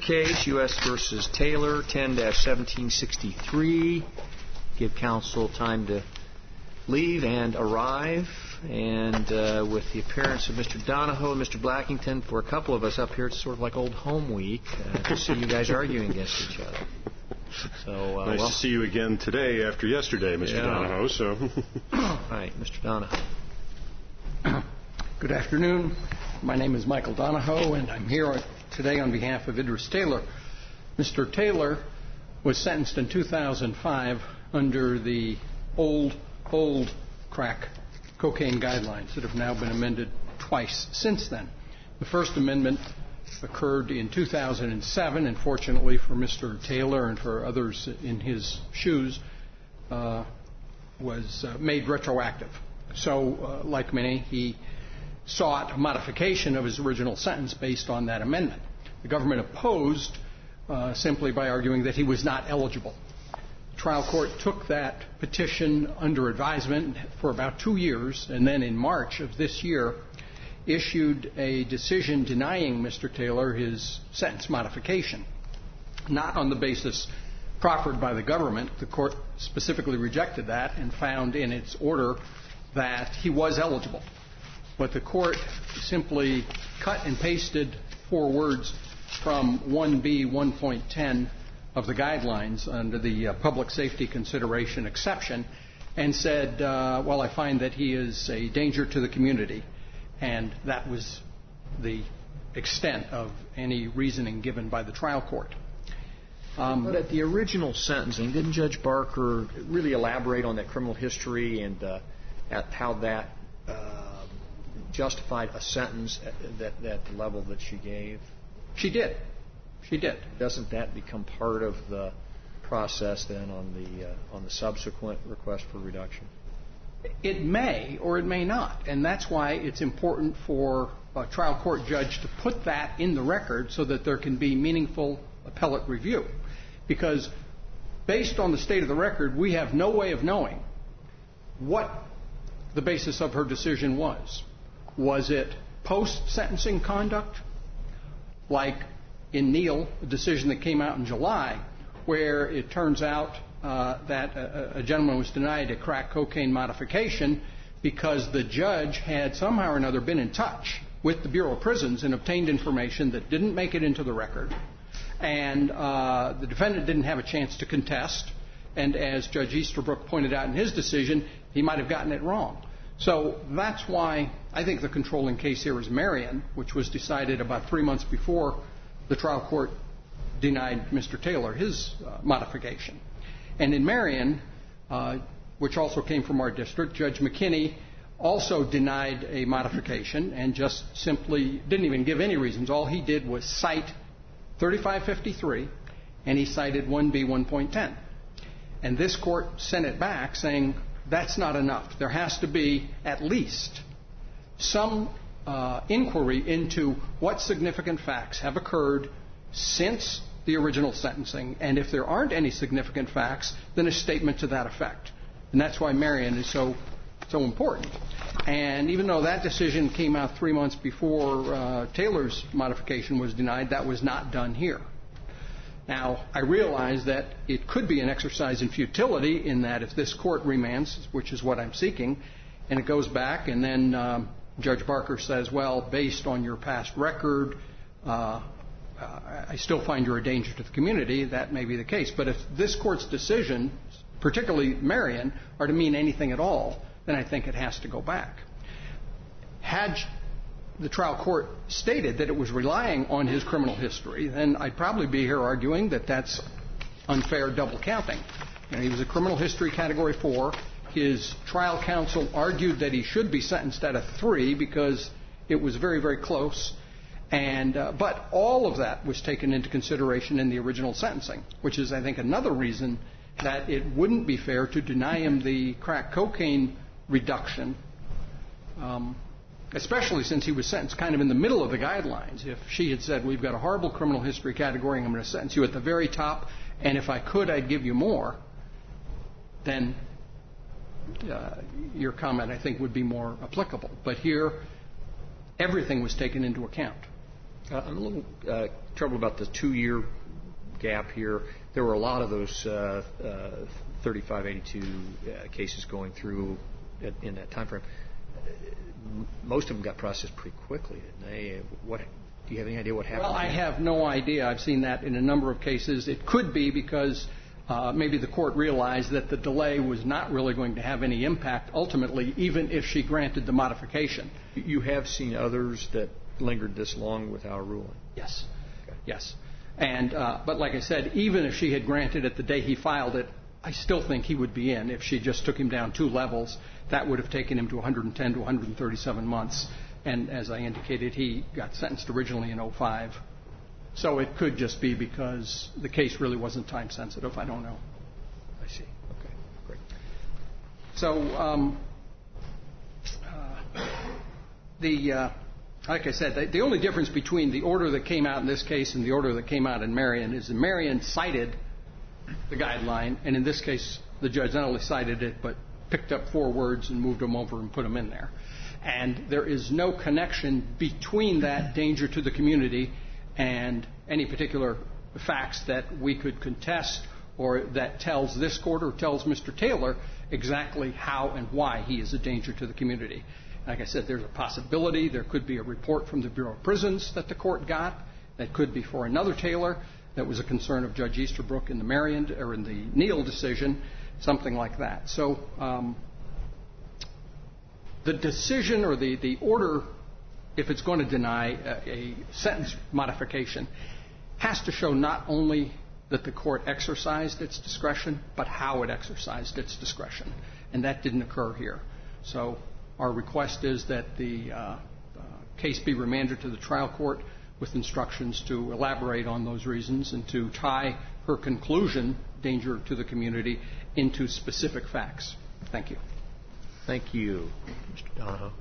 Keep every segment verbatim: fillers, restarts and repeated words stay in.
case, U S versus Taylor, ten seventeen sixty-three. Give counsel time to leave and arrive. And uh, with the appearance of Mister Donahoe and Mister Blackington, for a couple of us up here, it's sort of like old home week uh, to see you guys arguing against each other. So, uh, nice well, to see you again today after yesterday, Mister Yeah. Donahoe. So, all right, Mister Donahoe. Good afternoon. My name is Michael Donahoe, and I'm here today on behalf of Idris Taylor. Mister Taylor was sentenced in two thousand five under the old, old crack cocaine guidelines that have now been amended twice since then. The first amendment occurred in two thousand seven, and fortunately for Mister Taylor and for others in his shoes, uh, was uh, made retroactive. So, uh, like many, he sought a modification of his original sentence based on that amendment. The government opposed uh, simply by arguing that he was not eligible. The trial court took that petition under advisement for about two years, and then in March of this year issued a decision denying Mister Taylor his sentence modification, not on the basis proffered by the government. The court specifically rejected that and found in its order that he was eligible. But the court simply cut and pasted four words from one B one point ten of the guidelines under the uh, public safety consideration exception and said, uh, well, I find that he is a danger to the community. And that was the extent of any reasoning given by the trial court. Um, but at the original sentencing, didn't Judge Barker really elaborate on that criminal history and uh, at how that uh, justified a sentence at that, that level that she gave? She did. She did. Doesn't that become part of the process then on the uh, on the subsequent request for reduction? It may or it may not, and that's why it's important for a trial court judge to put that in the record so that there can be meaningful appellate review. Because based on the state of the record, we have no way of knowing what the basis of her decision was. Was it post-sentencing conduct, like in Neal, a decision that came out in July, where it turns out uh, that a, a gentleman was denied a crack cocaine modification because the judge had somehow or another been in touch with the Bureau of Prisons and obtained information that didn't make it into the record, and uh, the defendant didn't have a chance to contest, and as Judge Easterbrook pointed out in his decision, he might have gotten it wrong. So that's why I think the controlling case here is Marion, which was decided about three months before the trial court denied Mister Taylor his uh, modification. And in Marion, uh, which also came from our district, Judge McKinney also denied a modification and just simply didn't even give any reasons. All he did was cite thirty-five fifty-three, and he cited one B one point ten. And this court sent it back saying that's not enough. There has to be at least some uh, inquiry into what significant facts have occurred since the original sentencing, and if there aren't any significant facts, then a statement to that effect. And that's why Marion is so so important. And even though that decision came out three months before uh, Taylor's modification was denied, that was not done here. Now, I realize that it could be an exercise in futility in that if this court remands, which is what I'm seeking, and it goes back and then um, Judge Barker says, well, based on your past record, uh, uh, I still find you're a danger to the community, that may be the case. But if this court's decision, particularly Marion, are to mean anything at all, then I think it has to go back. Had the trial court stated that it was relying on his criminal history, then I'd probably be here arguing that that's unfair double counting. You know, he was a criminal history category four. His trial counsel argued that he should be sentenced at a three because it was very, very close. And uh, but all of that was taken into consideration in the original sentencing, which is, I think, another reason that it wouldn't be fair to deny him the crack cocaine reduction, um, especially since he was sentenced kind of in the middle of the guidelines. If she had said, we've got a horrible criminal history category, and I'm going to sentence you at the very top, and if I could, I'd give you more, then uh, your comment, I think, would be more applicable. But here, everything was taken into account. Uh, I'm a little uh, troubled about the two-year gap here. There were a lot of those uh, uh, thirty-five eighty-two uh, cases going through at, in that time frame. Most of them got processed pretty quickly, didn't they? What do you have any idea what happened? Well, I have no idea. I've seen that in a number of cases. It could be because uh, maybe the court realized that the delay was not really going to have any impact ultimately, even if she granted the modification. You have seen others that lingered this long without a ruling? Yes. Okay. Yes. And uh, but like I said, even if she had granted it the day he filed it, I still think he would be in. If she just took him down two levels, that would have taken him to one hundred ten to one hundred thirty-seven months. And as I indicated, he got sentenced originally in oh five. So it could just be because the case really wasn't time sensitive. I don't know. I see. Okay. Great. So um, uh, the uh, like I said, the, the only difference between the order that came out in this case and the order that came out in Marion is that Marion cited the guideline, and in this case, the judge not only cited it, but picked up four words and moved them over and put them in there. And there is no connection between that danger to the community and any particular facts that we could contest or that tells this court or tells Mister Taylor exactly how and why he is a danger to the community. Like I said, there's a possibility there could be a report from the Bureau of Prisons that the court got that could be for another Taylor. That was a concern of Judge Easterbrook in the Marion or in the Neal decision, something like that. So um, the decision or the, the order, if it's going to deny a, a sentence modification, has to show not only that the court exercised its discretion, but how it exercised its discretion. And that didn't occur here. So our request is that the uh, uh, case be remanded to the trial court with instructions to elaborate on those reasons and to tie her conclusion, danger to the community, into specific facts. Thank you. Thank you, Mister Donahoe.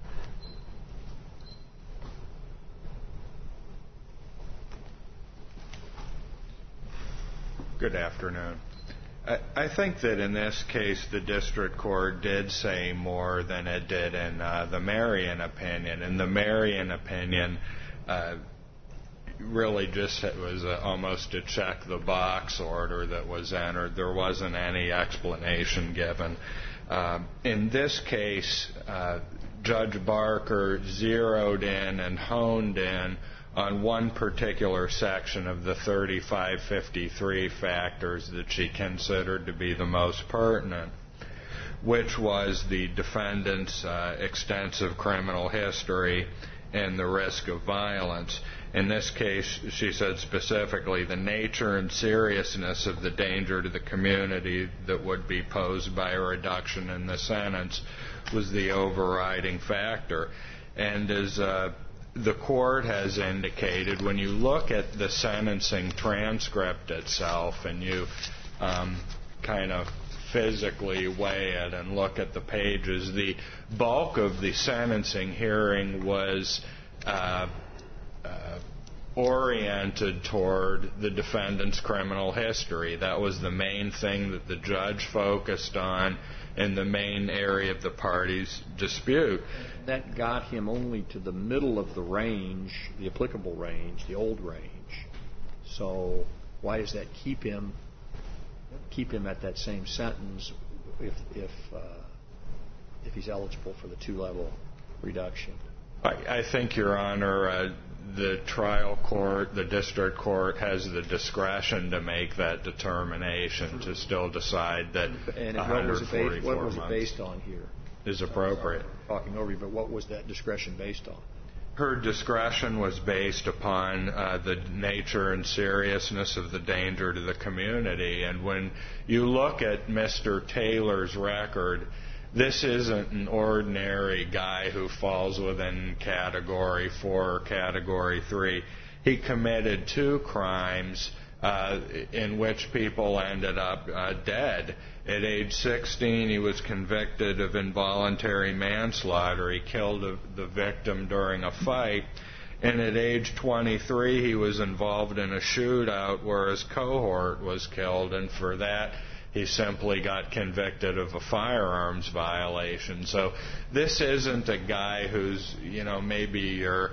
Good afternoon. I, I think that in this case the district court did say more than it did in uh, the Marion opinion. In the Marion opinion, uh, really just it was a, almost a check the box order that was entered. There wasn't any explanation given. Uh, in this case, uh, Judge Barker zeroed in and honed in on one particular section of the thirty-five fifty-three factors that she considered to be the most pertinent, which was the defendant's uh, extensive criminal history and the risk of violence. In this case, she said specifically the nature and seriousness of the danger to the community that would be posed by a reduction in the sentence was the overriding factor. And as uh, the court has indicated, when you look at the sentencing transcript itself and you um, kind of physically weigh it and look at the pages, the bulk of the sentencing hearing was uh, uh, oriented toward the defendant's criminal history. That was the main thing that the judge focused on in the main area of the parties' dispute. That got him only to the middle of the range, the applicable range, the old range. So why does that keep him keep him at that same sentence if if uh, if he's eligible for the two-level reduction? I, I think, Your Honor, uh, the trial court, the district court, has the discretion to make that determination to still decide that and one what was it forty-four based, what was months it based on here? Is appropriate. Sorry, talking over you, but what was that discretion based on? Her discretion was based upon uh, the nature and seriousness of the danger to the community. And when you look at Mister Taylor's record, this isn't an ordinary guy who falls within Category four or Category three. He committed two crimes uh, in which people ended up uh, dead. At age sixteen, he was convicted of involuntary manslaughter. He killed a, the victim during a fight. And at age twenty-three, he was involved in a shootout where his cohort was killed. And for that, he simply got convicted of a firearms violation. So this isn't a guy who's, you know, maybe your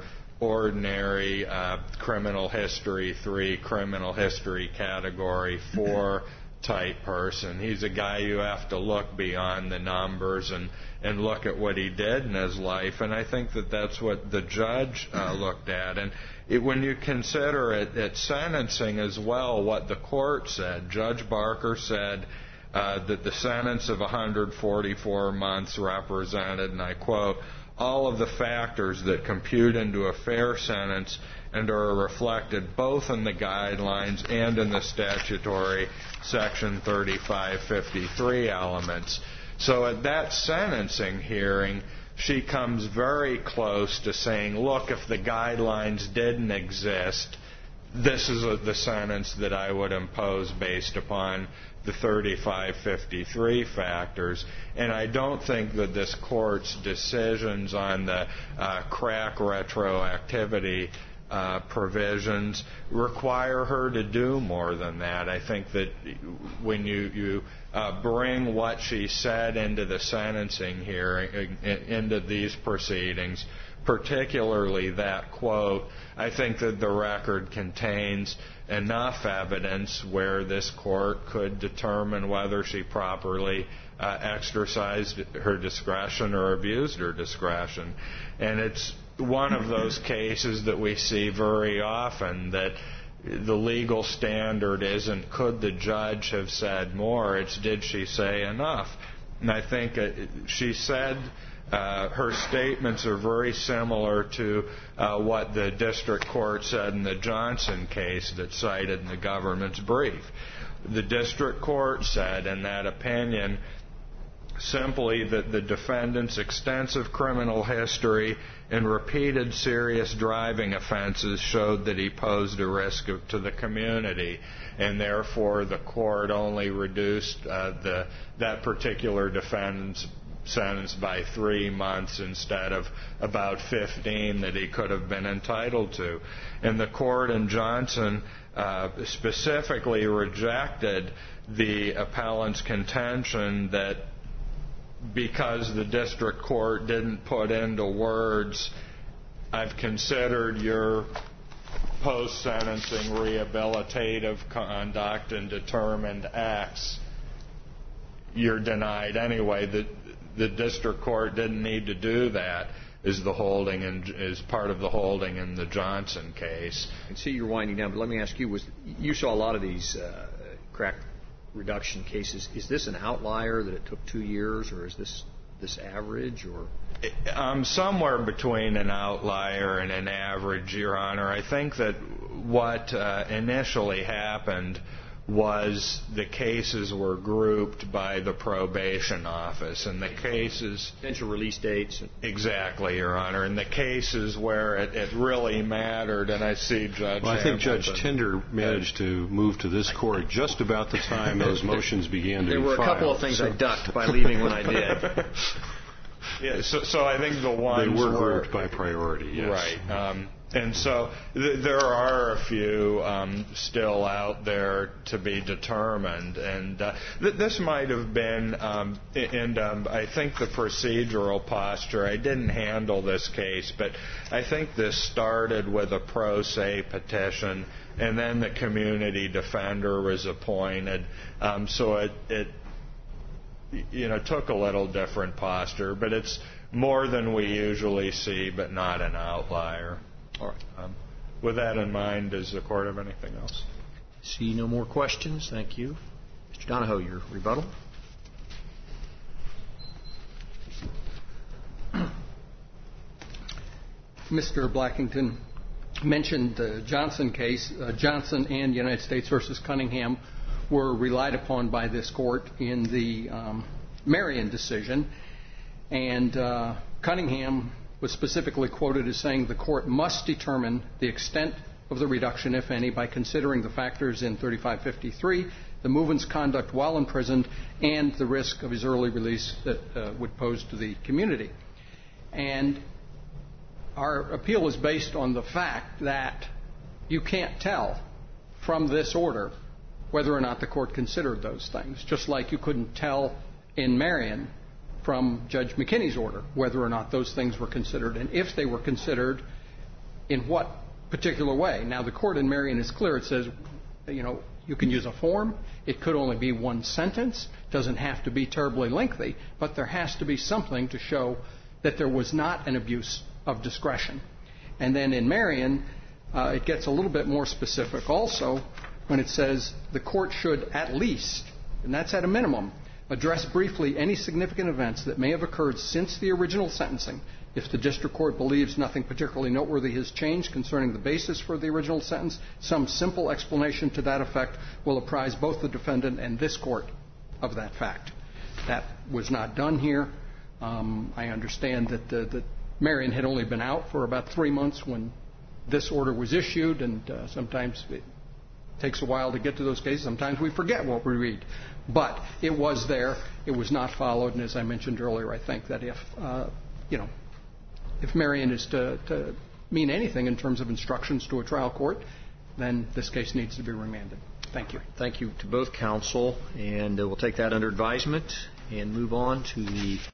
ordinary uh, criminal history three, criminal history category four type person. He's a guy you have to look beyond the numbers and, and look at what he did in his life. And I think that that's what the judge uh, looked at. And it, when you consider it at sentencing as well, what the court said, Judge Barker said uh, that the sentence of one hundred forty-four months represented, and I quote, all of the factors that compute into a fair sentence and are reflected both in the guidelines and in the statutory Section thirty-five fifty-three elements. So at that sentencing hearing, she comes very close to saying, look, if the guidelines didn't exist, this is a, the sentence that I would impose based upon the thirty-five fifty-three factors. And I don't think that this court's decisions on the uh, crack retroactivity uh, provisions require her to do more than that. I think that when you, you uh, bring what she said into the sentencing hearing, into these proceedings, particularly that quote, I think that the record contains enough evidence where this court could determine whether she properly uh, exercised her discretion or abused her discretion. And it's one of those cases that we see very often, that the legal standard isn't could the judge have said more, it's did she say enough. And I think uh, she said Uh, her statements are very similar to uh, what the district court said in the Johnson case that's cited in the government's brief. The district court said in that opinion simply that the defendant's extensive criminal history and repeated serious driving offenses showed that he posed a risk of, to the community, and therefore the court only reduced uh, the that particular defendant's sentence by three months instead of about fifteen that he could have been entitled to. And the court in Johnson uh, specifically rejected the appellant's contention that because the district court didn't put into words, I've considered your post-sentencing rehabilitative conduct and determined acts, you're denied anyway. The, the district court didn't need to do that, is the holding and is part of the holding in the Johnson case. I can see you're winding down, but let me ask you: was you saw a lot of these uh, crack reduction cases? Is this an outlier that it took two years, or is this this average, or? Um, somewhere between an outlier and an average, Your Honor. I think that what uh, initially happened was the cases were grouped by the probation office, and the cases... Potential release dates. Exactly, Your Honor. And the cases where it, it really mattered, and I see Judge... Well, I think Hamilton, Judge Tinder managed to move to this court just about the time those motions began to there be were a filed. couple of things so. I ducked by leaving when I did. Yeah, so, so I think the ones They were were, grouped by priority, yes. Right. Um, and so th- there are a few um, still out there to be determined. And uh, th- this might have been, um, and um, I think the procedural posture, I didn't handle this case, but I think this started with a pro se petition, and then the community defender was appointed. Um, so it, it you know, took a little different posture, but it's more than we usually see, but not an outlier. All right. Um, with that in mind, does the court have anything else? See no more questions. Thank you. Mister Donahoe, your rebuttal. Mister Blackington mentioned the Johnson case. Uh, Johnson and United States versus Cunningham were relied upon by this court in the um, Marion decision. And uh, Cunningham was specifically quoted as saying the court must determine the extent of the reduction, if any, by considering the factors in thirty-five fifty-three, the movement's conduct while imprisoned, and the risk of his early release that uh, would pose to the community. And our appeal is based on the fact that you can't tell from this order whether or not the court considered those things, just like you couldn't tell in Marion from Judge McKinney's order whether or not those things were considered. And if they were considered, in what particular way. Now, the court in Marion is clear. It says, you know, you can use a form. It could only be one sentence. It doesn't have to be terribly lengthy, but there has to be something to show that there was not an abuse of discretion. And then in Marion, uh, it gets a little bit more specific also when it says the court should at least, and that's at a minimum, address briefly any significant events that may have occurred since the original sentencing. If the district court believes nothing particularly noteworthy has changed concerning the basis for the original sentence, some simple explanation to that effect will apprise both the defendant and this court of that fact. That was not done here. Um, I understand that, the, that Marion had only been out for about three months when this order was issued, and uh, sometimes it takes a while to get to those cases. Sometimes we forget what we read. But it was there. It was not followed. And as I mentioned earlier, I think that if, uh, you know, if Marion is to, to mean anything in terms of instructions to a trial court, then this case needs to be remanded. Thank you. Thank you to both counsel, and uh, we'll take that under advisement and move on to the